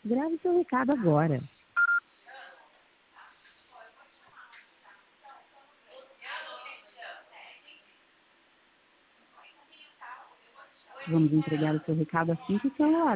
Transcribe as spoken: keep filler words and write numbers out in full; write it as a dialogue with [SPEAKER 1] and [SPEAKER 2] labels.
[SPEAKER 1] Grave seu recado agora. Vamos entregar o seu recado assim que o celular